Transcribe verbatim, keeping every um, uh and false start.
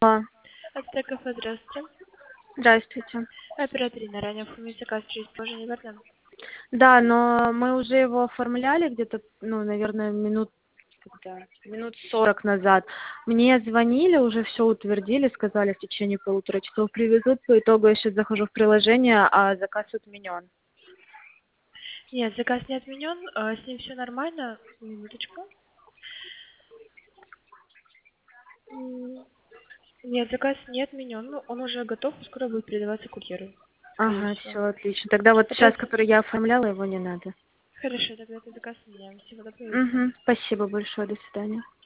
А, Ацтекафе, здравствуйте. Здравствуйте. Оператор Ирина, ранее оформить заказ через положение верно? Да, но мы уже его оформляли где-то, ну, наверное, минут когда? Минут сорок назад. Мне звонили, уже все утвердили, сказали, в течение полутора часов привезут. По итогу я сейчас захожу в приложение, а заказ отменен. Нет, заказ не отменен, а, с ним все нормально. Минуточку. М, Нет, заказ не отменен, но он уже готов, и скоро будет передаваться курьеру, скорее Ага, всего. все отлично. Тогда вот сейчас, Попросите. который я оформляла, его не надо. Хорошо, тогда этот заказ меняем. Всего доброго вечера. Угу. Спасибо большое, до свидания.